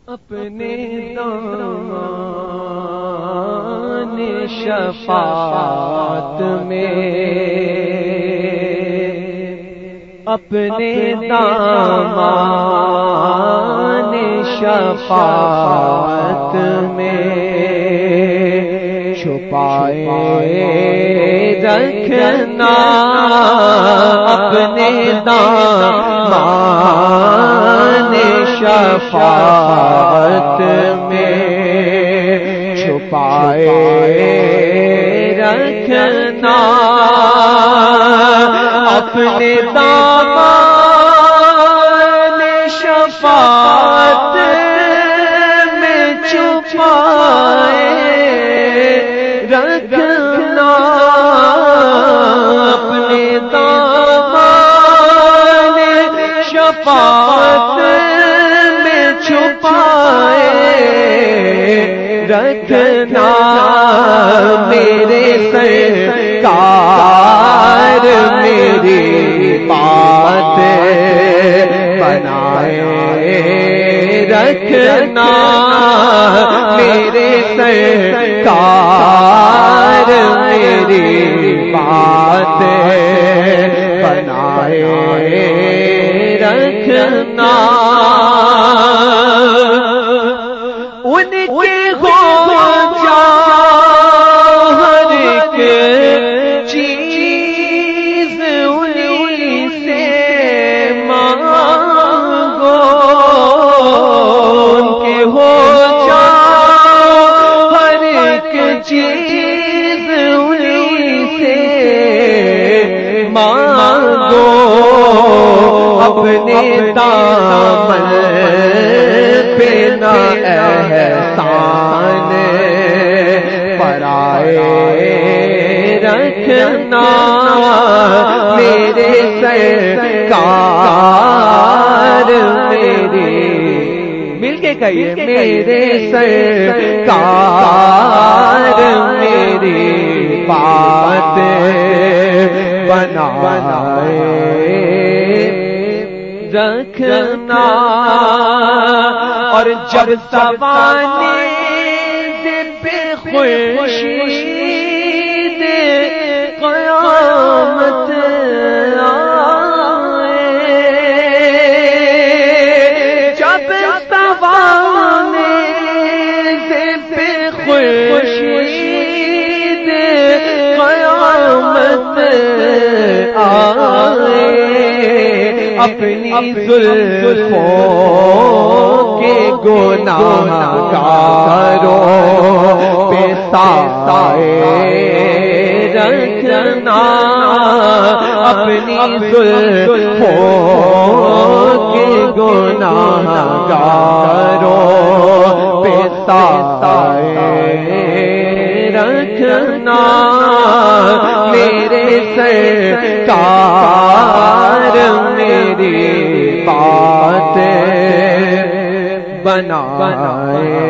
اپنے دامان شفاعت میں، اپنے دامان شفاعت میں چھپائے رکھنا، اپنے دامان شفاعت میں چھپائے رکھنا، اپنے دامان شفاعت میں چھپائے رکھنا، اپنے دامان شفاعت میں چھپائے رکھنا، میرے سرکار میری بات بنائے رکھنا، میرے سرکار میری بات بنائے رکھنا، ان کے ہو ہر ایک چیز انہیں سے مانگو، ان کے ہو ہر ایک چیز انہیں سے مانگو، اپنے دامن پہ نہ احسان پرائے رکھنا، میرے سرکار میری، مل کے کہیے، میرے سرکار میری بات بنائے رکھنا، اور جب سوانے پہ خورشید قیامت آئے، جب سوانے پہ خورشید قیامت آئے، اپنی زلفوں کے گناہگاروں پہ سایہ رکھنا، اپنی زلفوں کے گناہگاروں پہ سایہ رکھنا، میرے سرکار میری بات بنائے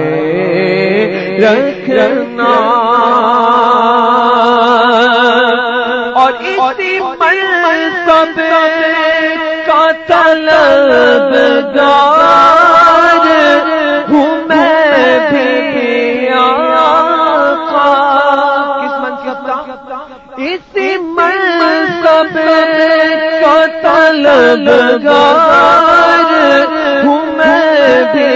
رکھنا، اور اسی منصب کا طلبگار ہوں میں بھی آقا، کس منصب کا؟ اسی منصب کا طلبگار ہوں میں بھی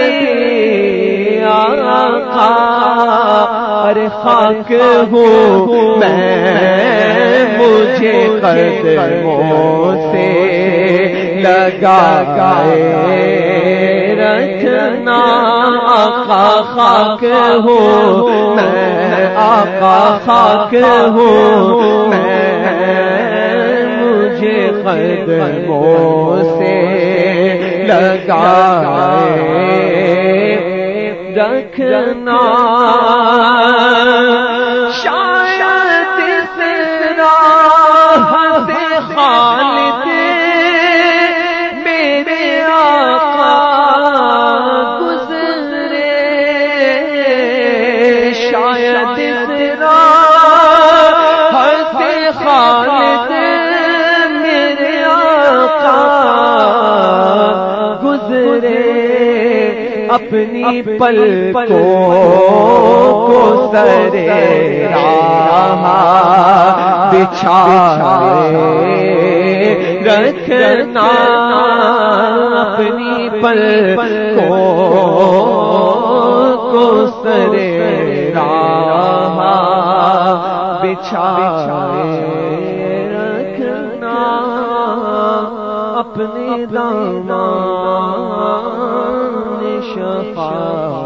آقا، ارے خاک ہوں میں مجھے قدموں سے لگا کے رکھنا، آقا خاک ہوں میں، آقا خاک ہوں میں، مجھے قدموں سے لگا رکھنا، شاید اس راہ سے خالد میرے آقا گزرے، شاید اس راہ سے خالد میرے آقا گزرے، اپنی پلکوں کو سرے راہ بچھائے رکھنا، اپنی پلکوں کو سرے راہ بچھائے رکھنا، اپنے دامان شفاعت